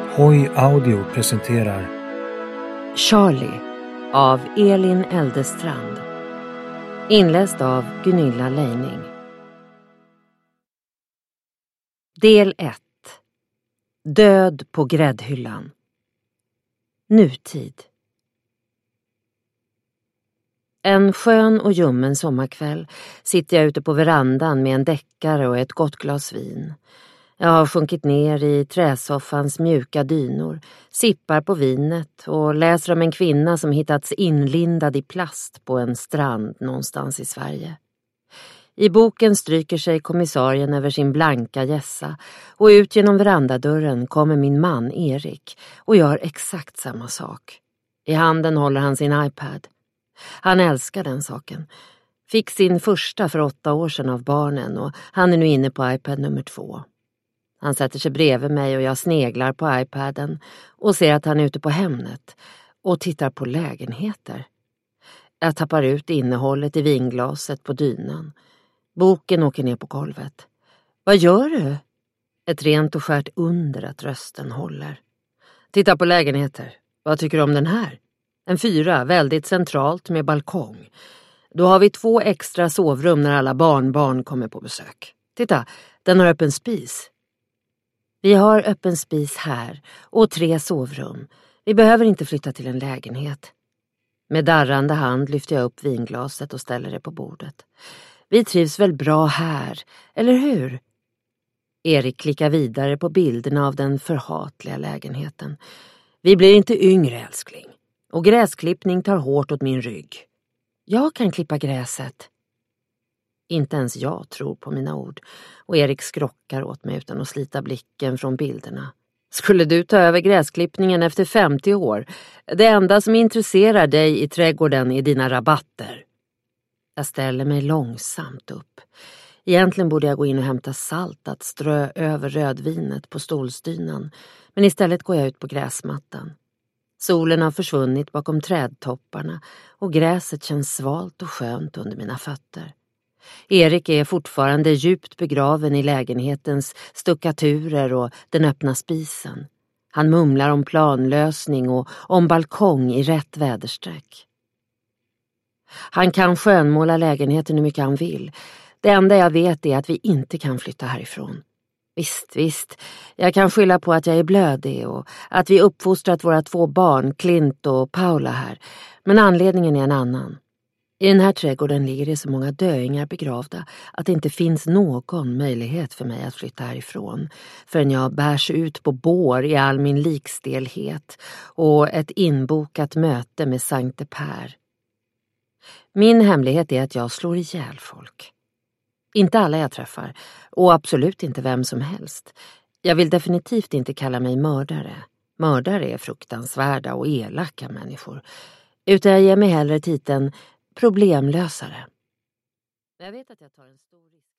Hoi Audio presenterar Charlie av Elin Eldestrand. Inläst av Gunilla Leining. Del 1. Död på gräddhyllan. Nutid. En skön och ljummen sommarkväll sitter jag ute på verandan med en deckare och ett gott glas vin. Jag har sjunkit ner i träsoffans mjuka dynor, sippar på vinet och läser om en kvinna som hittats inlindad i plast på en strand någonstans i Sverige. I boken stryker sig kommissarien över sin blanka gässa och ut genom verandadörren kommer min man Erik och gör exakt samma sak. I handen håller han sin iPad. Han älskar den saken. Fick sin första för 8 år sedan av barnen och han är nu inne på iPad nummer 2. Han sätter sig bredvid mig och jag sneglar på iPaden och ser att han är ute på Hemnet och tittar på lägenheter. Jag tappar ut innehållet i vinglaset på dynan. Boken åker ner på golvet. Vad gör du? Ett rent och skärt under att rösten håller. Titta på lägenheter. Vad tycker du om den här? En 4, väldigt centralt med balkong. Då har vi 2 extra sovrum när alla barnbarn kommer på besök. Titta, den har öppen spis. Vi har öppen spis här och 3 sovrum. Vi behöver inte flytta till en lägenhet. Med darrande hand lyfter jag upp vinglaset och ställer det på bordet. Vi trivs väl bra här, eller hur? Erik klickar vidare på bilderna av den förhatliga lägenheten. Vi blir inte yngre, älskling. Och gräsklippning tar hårt åt min rygg. Jag kan klippa gräset. Inte ens jag tror på mina ord och Erik skrockar åt mig utan att slita blicken från bilderna. Skulle du ta över gräsklippningen efter 50 år? Det enda som intresserar dig i trädgården är dina rabatter. Jag ställer mig långsamt upp. Egentligen borde jag gå in och hämta salt att strö över rödvinet på stolsdynan, men istället går jag ut på gräsmattan. Solen har försvunnit bakom trädtopparna och gräset känns svalt och skönt under mina fötter. Erik är fortfarande djupt begraven i lägenhetens stuckaturer och den öppna spisen. Han mumlar om planlösning och om balkong i rätt väderstreck. Han kan skönmåla lägenheten hur mycket han vill. Det enda jag vet är att vi inte kan flytta härifrån. Visst. Jag kan skylla på att jag är blödig och att vi uppfostrat våra 2 barn, Clint och Paula här. Men anledningen är en annan. I den här trädgården ligger det så många döingar begravda att det inte finns någon möjlighet för mig att flytta härifrån förrän jag bärs ut på bår i all min likstelhet och ett inbokat möte med Sankte Per. Min hemlighet är att jag slår ihjäl folk. Inte alla jag träffar och absolut inte vem som helst. Jag vill definitivt inte kalla mig mördare. Mördare är fruktansvärda och elaka människor. Utan jag ger mig hellre titeln problemlösare. Jag vet att jag tar en stor risk.